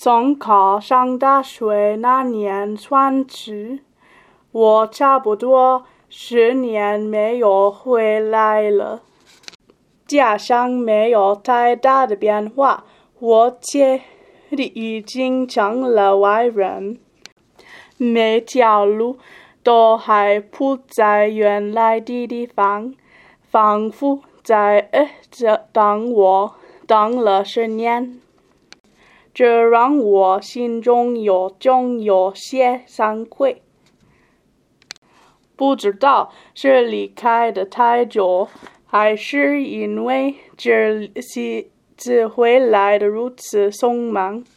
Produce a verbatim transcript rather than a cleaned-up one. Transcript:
从考上大学那年算起，我差不多十年没有回来了。家乡没有太大的变化，我家里已经成了外人，每条路都还铺在原来的地方，仿佛在这等我等了十年。这让我心中有种有些惭愧，不知道是离开的太久，还是因为这次回来的如此匆忙。